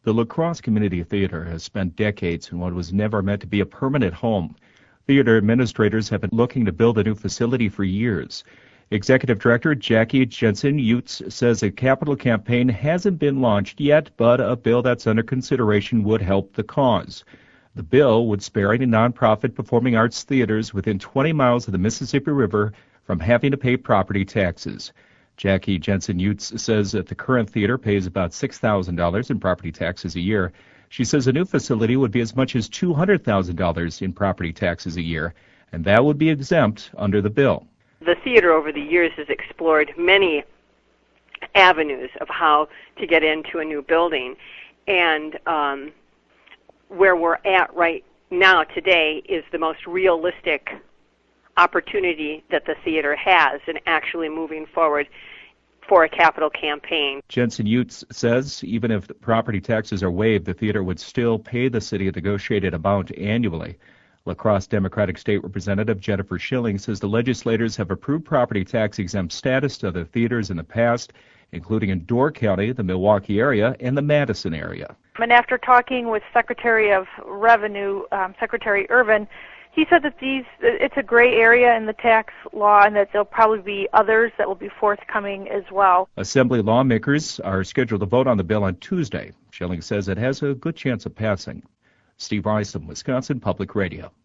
The La Crosse Community Theater has spent decades in what was never meant to be a permanent home. Theater administrators have been looking to build a new facility for years. Executive Director Jackie Jensen-Utes says a capital campaign hasn't been launched yet, but a bill that's under consideration would help the cause. The bill would spare any nonprofit performing arts theaters within 20 miles of the Mississippi River from having to pay property taxes. Jackie Jensen-Utes says that the current theater pays about $6,000 in property taxes a year. She says a new facility would be as much as $200,000 in property taxes a year, and that would be exempt under the bill. The theater over the years has explored many avenues of how to get into a new building, and where we're at right now today is the most realistic opportunity that the theater has in actually moving forward for a capital campaign. Jensen-Utes says even if the property taxes are waived, the theater would still pay the city a negotiated amount annually. La Crosse Democratic State Representative Jennifer Schilling says the legislators have approved property tax exempt status to other theaters in the past, including in Door County, the Milwaukee area, and the Madison area. And after talking with Secretary of Revenue, Secretary Irvin, he said that it's a gray area in the tax law and that there'll probably be others that will be forthcoming as well. Assembly lawmakers are scheduled to vote on the bill on Tuesday. Schilling says it has a good chance of passing. Steve Rice, Wisconsin Public Radio.